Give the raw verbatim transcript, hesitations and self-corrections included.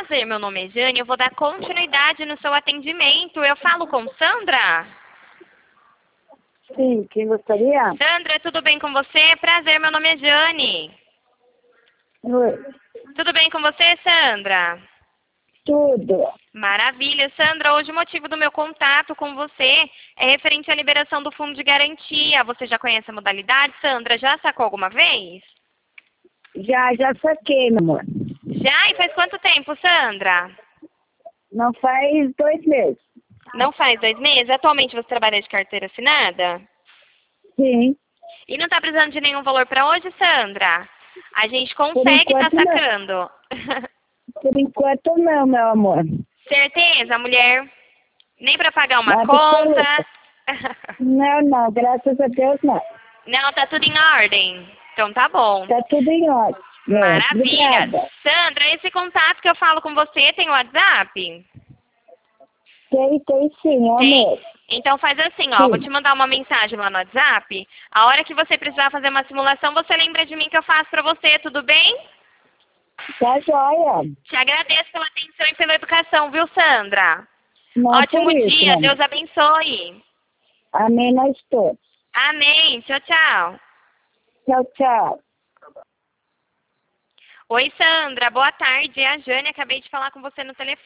Prazer, meu nome é Jane, eu vou dar continuidade no seu atendimento. Eu falo com Sandra? Sim, quem gostaria? Sandra, tudo bem com você? Prazer, meu nome é Jane. Oi. Tudo bem com você, Sandra? Tudo. Maravilha. Sandra, hoje o motivo do meu contato com você é referente à liberação do fundo de garantia. Você já conhece a modalidade, Sandra? Já sacou alguma vez? Já, já saquei, meu amor. Já? E faz quanto tempo, Sandra? Não faz dois meses. Não faz dois meses? Atualmente você trabalha de carteira assinada? Sim. E não está precisando de nenhum valor para hoje, Sandra? A gente Por consegue estar enquanto, não. sacando. Por enquanto não, meu amor. Certeza, mulher? Nem para pagar uma Absoluta. conta? Não, não, graças a Deus não. Não, tá tudo em ordem. Então tá bom. Tá tudo em ordem. É, Maravilha. obrigada. Sandra, esse contato que eu falo com você tem WhatsApp? Tem, tem sim, é o Tem? mesmo. Então faz assim, ó, eu vou Sim. te mandar uma mensagem lá no WhatsApp. A hora que você precisar fazer uma simulação, você lembra de mim que eu faço pra você, tudo bem? Tá joia. Te agradeço pela atenção e pela educação, viu, Sandra? Não Ótimo por isso, dia, meu amor. Deus abençoe. Amém, nós todos. Amém, tchau, tchau. Tchau, tchau. Oi, Sandra, boa tarde. É a Jane, acabei de falar com você no telefone.